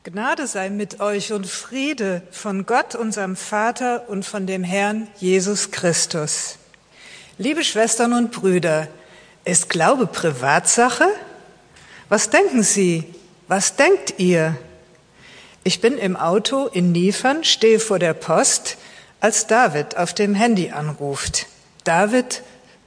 Gnade sei mit euch und Friede von Gott, unserem Vater und von dem Herrn Jesus Christus. Liebe Schwestern und Brüder, ist Glaube Privatsache? Was denken Sie? Was denkt ihr? Ich bin im Auto in Niefern, stehe vor der Post, als David auf dem Handy anruft. David,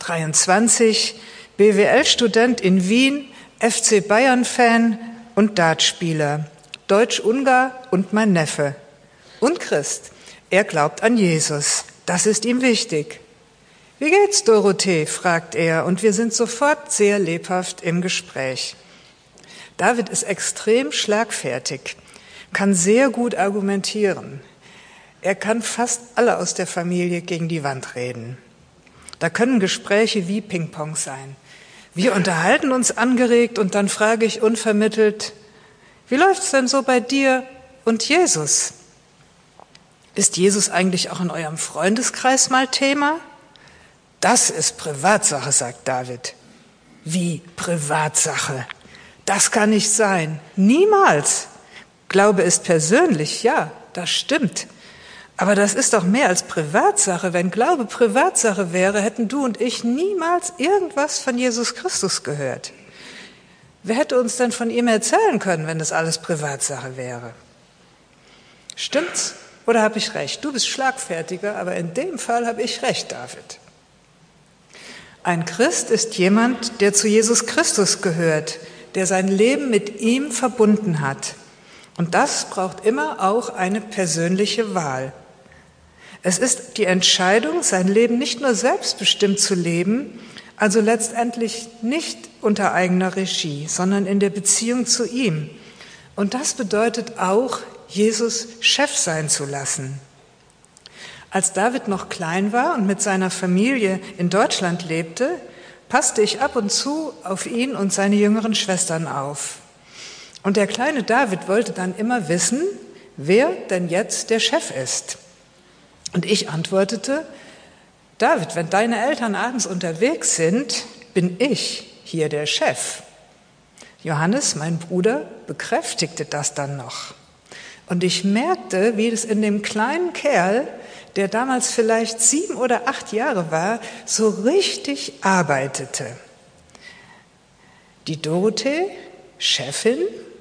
23, BWL-Student in Wien, FC Bayern-Fan und Dartspieler. Deutsch-Ungar und mein Neffe. Und Christ. Er glaubt an Jesus. Das ist ihm wichtig. Wie geht's, Dorothee? Fragt er, und wir sind sofort sehr lebhaft im Gespräch. David ist extrem schlagfertig, kann sehr gut argumentieren. Er kann fast alle aus der Familie gegen die Wand reden. Da können Gespräche wie Ping-Pong sein. Wir unterhalten uns angeregt und dann frage ich unvermittelt: Wie läuft's denn so bei dir und Jesus? Ist Jesus eigentlich auch in eurem Freundeskreis mal Thema? Das ist Privatsache, sagt David. Wie Privatsache? Das kann nicht sein. Niemals. Glaube ist persönlich, ja, das stimmt. Aber das ist doch mehr als Privatsache. Wenn Glaube Privatsache wäre, hätten du und ich niemals irgendwas von Jesus Christus gehört. Wer hätte uns denn von ihm erzählen können, wenn das alles Privatsache wäre? Stimmt's? Oder habe ich recht? Du bist schlagfertiger, aber in dem Fall habe ich recht, David. Ein Christ ist jemand, der zu Jesus Christus gehört, der sein Leben mit ihm verbunden hat. Und das braucht immer auch eine persönliche Wahl. Es ist die Entscheidung, sein Leben nicht nur selbstbestimmt zu leben, also letztendlich nicht unter eigener Regie, sondern in der Beziehung zu ihm. Und das bedeutet auch, Jesus Chef sein zu lassen. Als David noch klein war und mit seiner Familie in Deutschland lebte, passte ich ab und zu auf ihn und seine jüngeren Schwestern auf. Und der kleine David wollte dann immer wissen, wer denn jetzt der Chef ist. Und ich antwortete: David, wenn deine Eltern abends unterwegs sind, bin ich hier der Chef. Johannes, mein Bruder, bekräftigte das dann noch. Und ich merkte, wie es in dem kleinen Kerl, der damals vielleicht 7 oder 8 Jahre war, so richtig arbeitete. Die Dorothee, Chefin?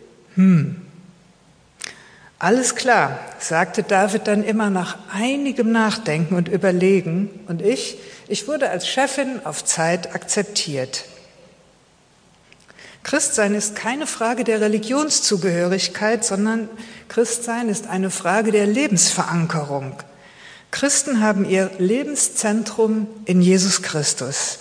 Alles klar, sagte David dann immer nach einigem Nachdenken und Überlegen, und ich wurde als Chefin auf Zeit akzeptiert. Christsein ist keine Frage der Religionszugehörigkeit, sondern Christsein ist eine Frage der Lebensverankerung. Christen haben ihr Lebenszentrum in Jesus Christus.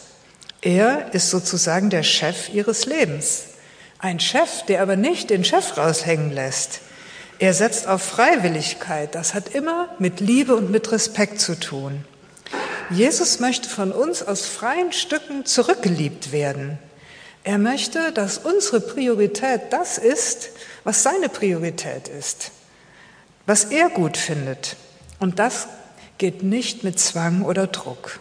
Er ist sozusagen der Chef ihres Lebens. Ein Chef, der aber nicht den Chef raushängen lässt. Er setzt auf Freiwilligkeit. Das hat immer mit Liebe und mit Respekt zu tun. Jesus möchte von uns aus freien Stücken zurückgeliebt werden. Er möchte, dass unsere Priorität das ist, was seine Priorität ist, was er gut findet. Und das geht nicht mit Zwang oder Druck.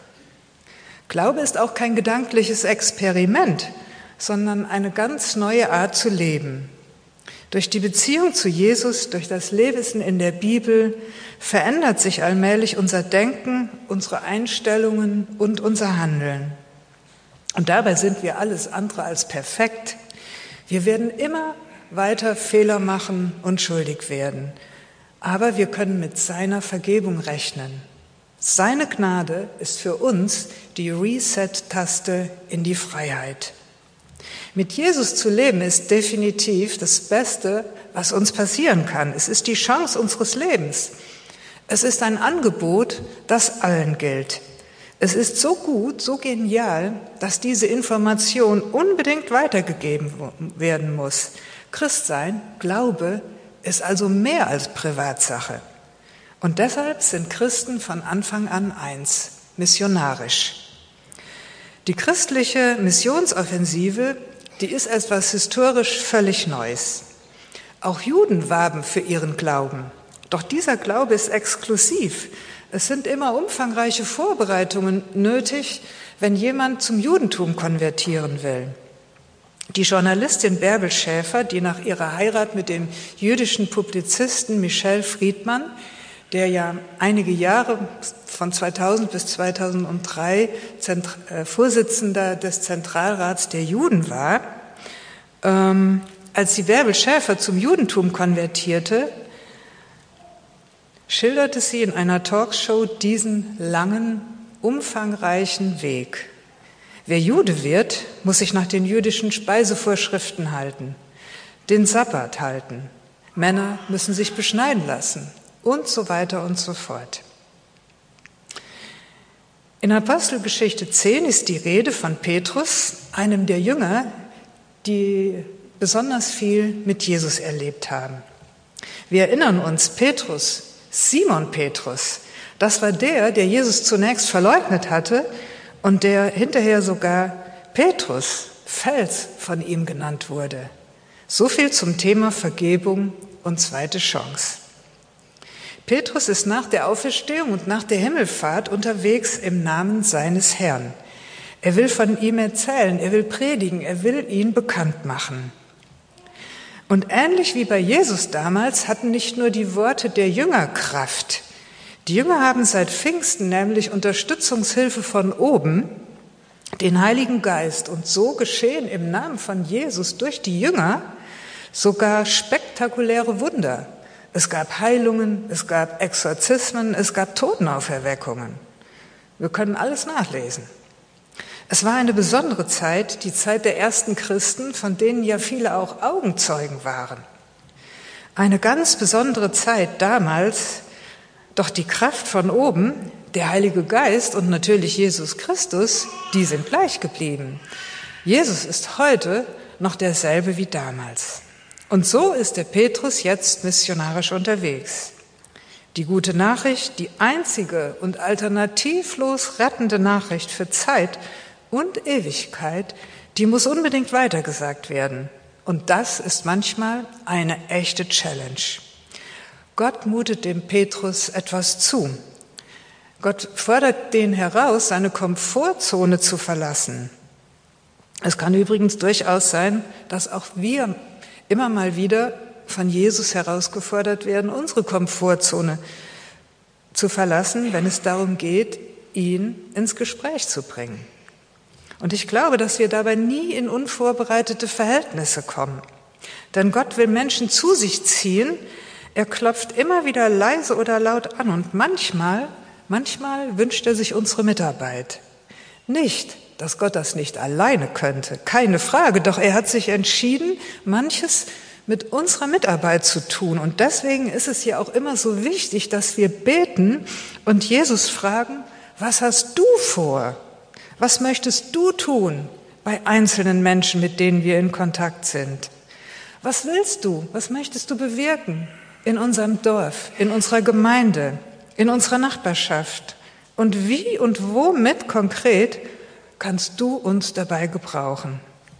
Glaube ist auch kein gedankliches Experiment, sondern eine ganz neue Art zu leben. Durch die Beziehung zu Jesus, durch das Lesen in der Bibel verändert sich allmählich unser Denken, unsere Einstellungen und unser Handeln. Und dabei sind wir alles andere als perfekt. Wir werden immer weiter Fehler machen und schuldig werden. Aber wir können mit seiner Vergebung rechnen. Seine Gnade ist für uns die Reset-Taste in die Freiheit. Mit Jesus zu leben ist definitiv das Beste, was uns passieren kann. Es ist die Chance unseres Lebens. Es ist ein Angebot, das allen gilt. Es ist so gut, so genial, dass diese Information unbedingt weitergegeben werden muss. Christsein, Glaube, ist also mehr als Privatsache. Und deshalb sind Christen von Anfang an eins: missionarisch. Die christliche Missionsoffensive, die ist etwas historisch völlig Neues. Auch Juden warben für ihren Glauben. Doch dieser Glaube ist exklusiv. Es sind immer umfangreiche Vorbereitungen nötig, wenn jemand zum Judentum konvertieren will. Die Journalistin Bärbel Schäfer, die nach ihrer Heirat mit dem jüdischen Publizisten Michel Friedman, der ja einige Jahre von 2000 bis 2003 Vorsitzender des Zentralrats der Juden war, als die Bärbel Schäfer zum Judentum konvertierte, schilderte sie in einer Talkshow diesen langen, umfangreichen Weg. Wer Jude wird, muss sich nach den jüdischen Speisevorschriften halten, den Sabbat halten. Männer müssen sich beschneiden lassen und so weiter und so fort. In Apostelgeschichte 10 ist die Rede von Petrus, einem der Jünger, die besonders viel mit Jesus erlebt haben. Wir erinnern uns, Petrus, Simon Petrus, das war der Jesus zunächst verleugnet hatte und der hinterher sogar Petrus, Fels, von ihm genannt wurde. So viel zum Thema Vergebung und zweite Chance. Petrus ist nach der Auferstehung und nach der Himmelfahrt unterwegs im Namen seines Herrn. Er will von ihm erzählen, er will predigen, er will ihn bekannt machen. Und ähnlich wie bei Jesus damals hatten nicht nur die Worte der Jünger Kraft. Die Jünger haben seit Pfingsten nämlich Unterstützungshilfe von oben, den Heiligen Geist. Und so geschehen im Namen von Jesus durch die Jünger sogar spektakuläre Wunder. Es gab Heilungen, es gab Exorzismen, es gab Totenauferweckungen. Wir können alles nachlesen. Es war eine besondere Zeit, die Zeit der ersten Christen, von denen ja viele auch Augenzeugen waren. Eine ganz besondere Zeit damals, doch die Kraft von oben, der Heilige Geist und natürlich Jesus Christus, die sind gleich geblieben. Jesus ist heute noch derselbe wie damals. Und so ist der Petrus jetzt missionarisch unterwegs. Die gute Nachricht, die einzige und alternativlos rettende Nachricht für Zeit und Ewigkeit, die muss unbedingt weitergesagt werden. Und das ist manchmal eine echte Challenge. Gott mutet dem Petrus etwas zu. Gott fordert den heraus, seine Komfortzone zu verlassen. Es kann übrigens durchaus sein, dass auch wir immer mal wieder von Jesus herausgefordert werden, unsere Komfortzone zu verlassen, wenn es darum geht, ihn ins Gespräch zu bringen. Und ich glaube, dass wir dabei nie in unvorbereitete Verhältnisse kommen. Denn Gott will Menschen zu sich ziehen. Er klopft immer wieder leise oder laut an und manchmal wünscht er sich unsere Mitarbeit. Nicht, dass Gott das nicht alleine könnte, keine Frage, doch er hat sich entschieden, manches mit unserer Mitarbeit zu tun. Und deswegen ist es ja auch immer so wichtig, dass wir beten und Jesus fragen, was hast du vor? Was möchtest du tun bei einzelnen Menschen, mit denen wir in Kontakt sind? Was willst du? Was möchtest du bewirken in unserem Dorf, in unserer Gemeinde, in unserer Nachbarschaft? Und wie und womit konkret kannst du uns dabei gebrauchen?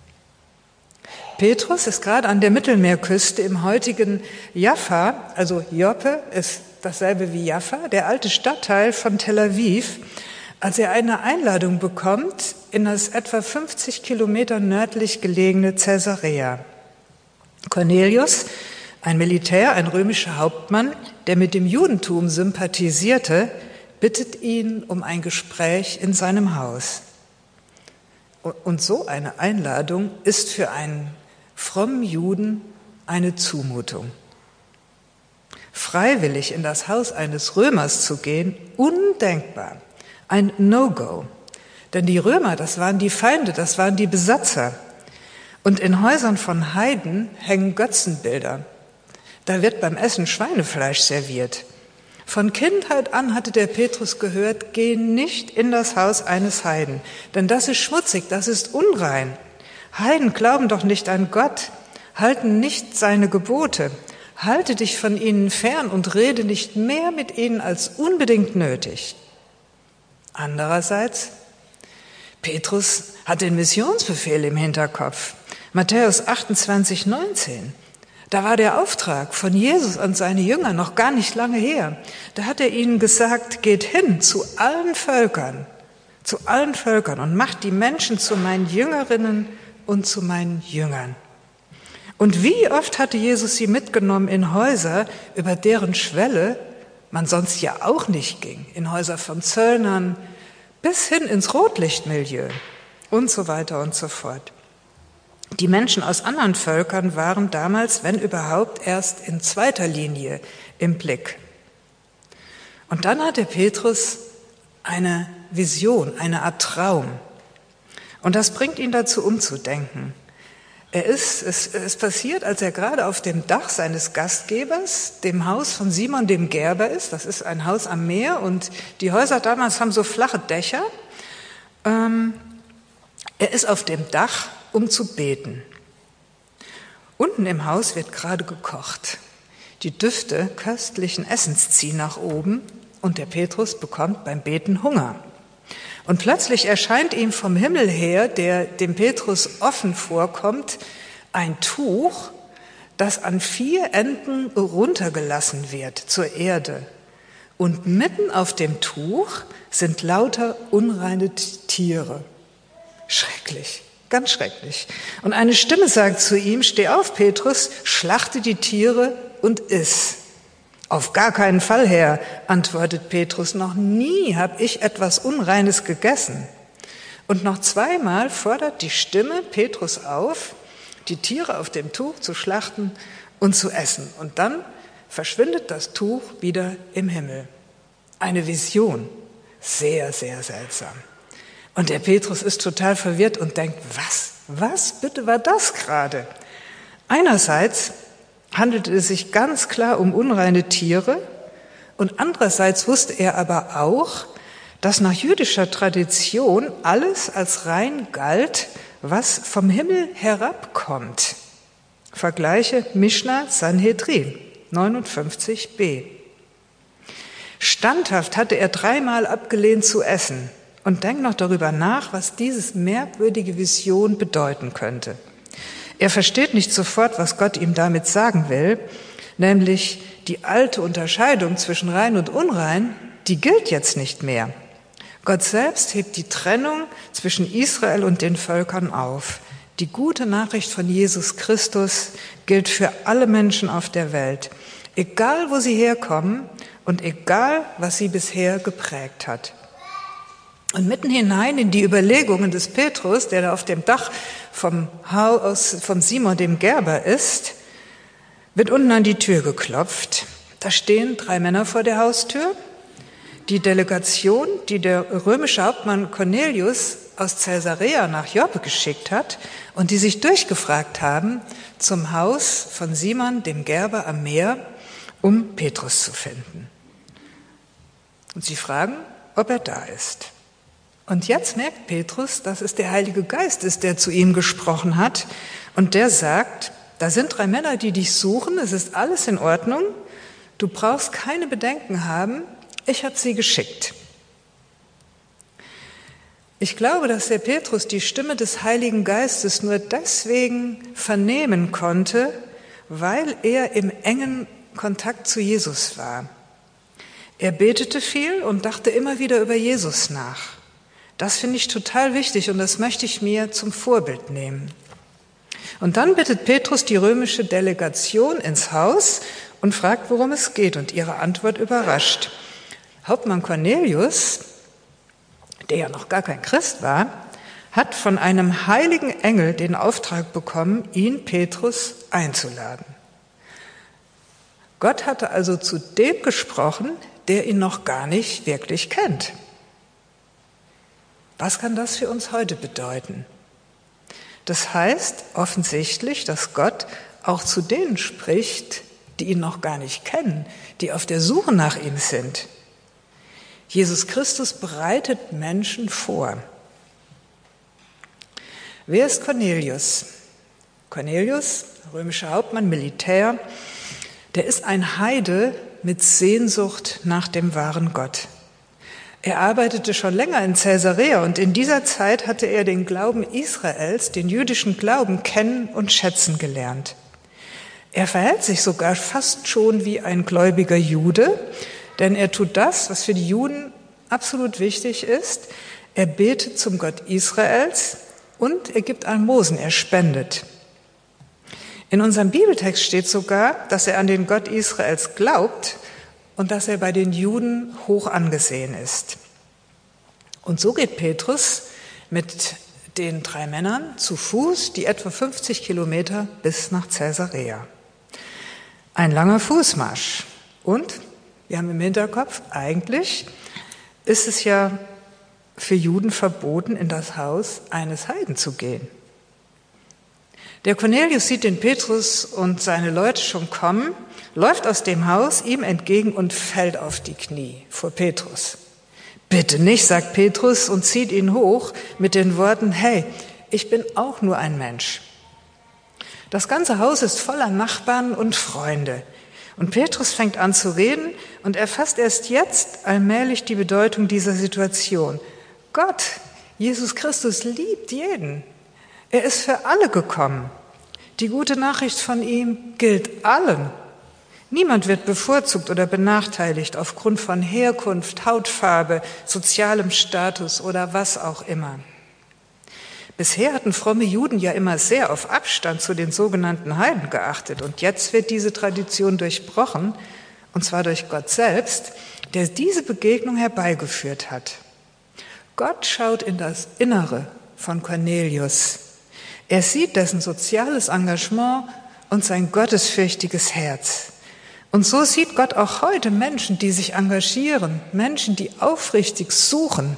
Petrus ist gerade an der Mittelmeerküste im heutigen Jaffa, also Joppe ist dasselbe wie Jaffa, der alte Stadtteil von Tel Aviv, als er eine Einladung bekommt in das etwa 50 Kilometer nördlich gelegene Caesarea. Cornelius, ein Militär, ein römischer Hauptmann, der mit dem Judentum sympathisierte, bittet ihn um ein Gespräch in seinem Haus. Und so eine Einladung ist für einen frommen Juden eine Zumutung. Freiwillig in das Haus eines Römers zu gehen, undenkbar. Ein No-Go. Denn die Römer, das waren die Feinde, das waren die Besatzer. Und in Häusern von Heiden hängen Götzenbilder. Da wird beim Essen Schweinefleisch serviert. Von Kindheit an hatte der Petrus gehört, geh nicht in das Haus eines Heiden, denn das ist schmutzig, das ist unrein. Heiden glauben doch nicht an Gott, halten nicht seine Gebote. Halte dich von ihnen fern und rede nicht mehr mit ihnen als unbedingt nötig. Andererseits, Petrus hat den Missionsbefehl im Hinterkopf. Matthäus 28,19. Da war der Auftrag von Jesus an seine Jünger noch gar nicht lange her. Da hat er ihnen gesagt, geht hin zu allen Völkern und macht die Menschen zu meinen Jüngerinnen und zu meinen Jüngern. Und wie oft hatte Jesus sie mitgenommen in Häuser, über deren Schwelle man sonst ja auch nicht ging, in Häuser von Zöllnern bis hin ins Rotlichtmilieu und so weiter und so fort. Die Menschen aus anderen Völkern waren damals, wenn überhaupt, erst in zweiter Linie im Blick. Und dann hatte Petrus eine Vision, eine Art Traum. Und das bringt ihn dazu, umzudenken. Es passiert, als er gerade auf dem Dach seines Gastgebers, dem Haus von Simon dem Gerber ist. Das ist ein Haus am Meer und die Häuser damals haben so flache Dächer. Er ist auf dem Dach, um zu beten. Unten im Haus wird gerade gekocht. Die Düfte köstlichen Essens ziehen nach oben und der Petrus bekommt beim Beten Hunger. Und plötzlich erscheint ihm vom Himmel her, der dem Petrus offen vorkommt, ein Tuch, das an 4 Enden runtergelassen wird zur Erde. Und mitten auf dem Tuch sind lauter unreine Tiere. Schrecklich, ganz schrecklich. Und eine Stimme sagt zu ihm, steh auf, Petrus, schlachte die Tiere und iss. Auf gar keinen Fall, Herr, antwortet Petrus, noch nie habe ich etwas Unreines gegessen. Und noch 2-mal fordert die Stimme Petrus auf, die Tiere auf dem Tuch zu schlachten und zu essen. Und dann verschwindet das Tuch wieder im Himmel. Eine Vision, sehr, sehr seltsam. Und der Petrus ist total verwirrt und denkt, was bitte war das gerade? Einerseits handelte es sich ganz klar um unreine Tiere und andererseits wusste er aber auch, dass nach jüdischer Tradition alles als rein galt, was vom Himmel herabkommt. Vergleiche Mishnah Sanhedrin 59b. Standhaft hatte er 3-mal abgelehnt zu essen und denkt noch darüber nach, was diese merkwürdige Vision bedeuten könnte. Er versteht nicht sofort, was Gott ihm damit sagen will, nämlich die alte Unterscheidung zwischen rein und unrein, die gilt jetzt nicht mehr. Gott selbst hebt die Trennung zwischen Israel und den Völkern auf. Die gute Nachricht von Jesus Christus gilt für alle Menschen auf der Welt, egal wo sie herkommen und egal, was sie bisher geprägt hat. Und mitten hinein in die Überlegungen des Petrus, der da auf dem Dach vom Haus von Simon dem Gerber ist, wird unten an die Tür geklopft. Da stehen 3 Männer vor der Haustür. Die Delegation, die der römische Hauptmann Cornelius aus Caesarea nach Joppe geschickt hat und die sich durchgefragt haben zum Haus von Simon dem Gerber am Meer, um Petrus zu finden. Und sie fragen, ob er da ist. Und jetzt merkt Petrus, dass es der Heilige Geist ist, der zu ihm gesprochen hat. Und der sagt, da sind 3 Männer, die dich suchen, es ist alles in Ordnung, du brauchst keine Bedenken haben, ich habe sie geschickt. Ich glaube, dass der Petrus die Stimme des Heiligen Geistes nur deswegen vernehmen konnte, weil er im engen Kontakt zu Jesus war. Er betete viel und dachte immer wieder über Jesus nach. Das finde ich total wichtig und das möchte ich mir zum Vorbild nehmen. Und dann bittet Petrus die römische Delegation ins Haus und fragt, worum es geht, und ihre Antwort überrascht. Hauptmann Cornelius, der ja noch gar kein Christ war, hat von einem heiligen Engel den Auftrag bekommen, ihn, Petrus, einzuladen. Gott hatte also zu dem gesprochen, der ihn noch gar nicht wirklich kennt. Was kann das für uns heute bedeuten? Das heißt offensichtlich, dass Gott auch zu denen spricht, die ihn noch gar nicht kennen, die auf der Suche nach ihm sind. Jesus Christus bereitet Menschen vor. Wer ist Cornelius? Cornelius, römischer Hauptmann, Militär, der ist ein Heide mit Sehnsucht nach dem wahren Gott. Er arbeitete schon länger in Caesarea und in dieser Zeit hatte er den Glauben Israels, den jüdischen Glauben, kennen und schätzen gelernt. Er verhält sich sogar fast schon wie ein gläubiger Jude, denn er tut das, was für die Juden absolut wichtig ist. Er betet zum Gott Israels Und er gibt Almosen, er spendet. In unserem Bibeltext steht sogar, dass er an den Gott Israels glaubt und dass er bei den Juden hoch angesehen ist. Und so geht Petrus mit den 3 Männern zu Fuß die etwa 50 Kilometer bis nach Caesarea. Ein langer Fußmarsch. Und wir haben im Hinterkopf, eigentlich ist es ja für Juden verboten, in das Haus eines Heiden zu gehen. Der Cornelius sieht den Petrus und seine Leute schon kommen, läuft aus dem Haus ihm entgegen und fällt auf die Knie vor Petrus. Bitte nicht, sagt Petrus und zieht ihn hoch mit den Worten, hey, ich bin auch nur ein Mensch. Das ganze Haus ist voller Nachbarn und Freunde. Und Petrus fängt an zu reden und erfasst erst jetzt allmählich die Bedeutung dieser Situation. Gott, Jesus Christus, liebt jeden. Er ist für alle gekommen. Die gute Nachricht von ihm gilt allen. Niemand wird bevorzugt oder benachteiligt aufgrund von Herkunft, Hautfarbe, sozialem Status oder was auch immer. Bisher hatten fromme Juden ja immer sehr auf Abstand zu den sogenannten Heiden geachtet. Und jetzt wird diese Tradition durchbrochen, und zwar durch Gott selbst, der diese Begegnung herbeigeführt hat. Gott schaut in das Innere von Cornelius. Er sieht dessen soziales Engagement und sein gottesfürchtiges Herz. Und so sieht Gott auch heute Menschen, die sich engagieren, Menschen, die aufrichtig suchen.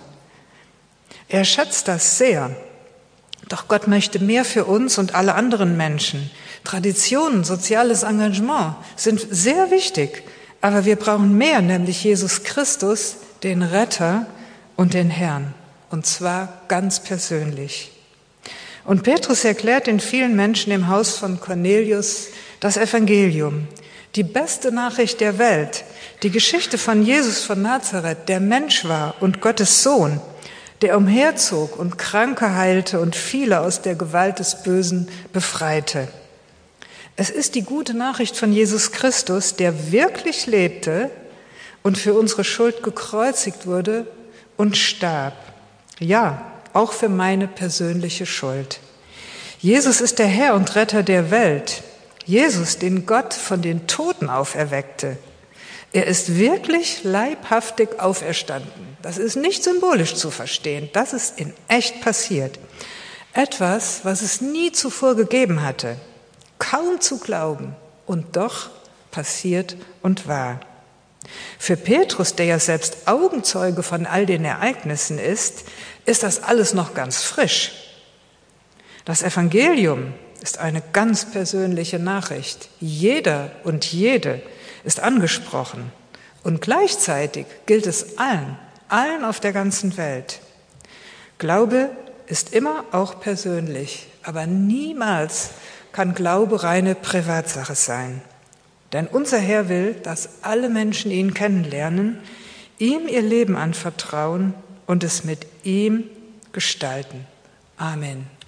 Er schätzt das sehr. Doch Gott möchte mehr für uns und alle anderen Menschen. Traditionen, soziales Engagement sind sehr wichtig, aber wir brauchen mehr, nämlich Jesus Christus, den Retter und den Herrn, und zwar ganz persönlich. Und Petrus erklärt den vielen Menschen im Haus von Cornelius das Evangelium, die beste Nachricht der Welt, die Geschichte von Jesus von Nazareth, der Mensch war und Gottes Sohn, der umherzog und Kranke heilte und viele aus der Gewalt des Bösen befreite. Es ist die gute Nachricht von Jesus Christus, der wirklich lebte und für unsere Schuld gekreuzigt wurde und starb. Ja, auch für meine persönliche Schuld. Jesus ist der Herr und Retter der Welt. Jesus, den Gott von den Toten auferweckte. Er ist wirklich leibhaftig auferstanden. Das ist nicht symbolisch zu verstehen. Das ist in echt passiert. Etwas, was es nie zuvor gegeben hatte. Kaum zu glauben und doch passiert und war. Für Petrus, der ja selbst Augenzeuge von all den Ereignissen ist das alles noch ganz frisch. Das Evangelium ist eine ganz persönliche Nachricht. Jeder und jede ist angesprochen. Und gleichzeitig gilt es allen auf der ganzen Welt. Glaube ist immer auch persönlich, aber niemals kann Glaube reine Privatsache sein. Denn unser Herr will, dass alle Menschen ihn kennenlernen, ihm ihr Leben anvertrauen und es mit ihm gestalten. Amen.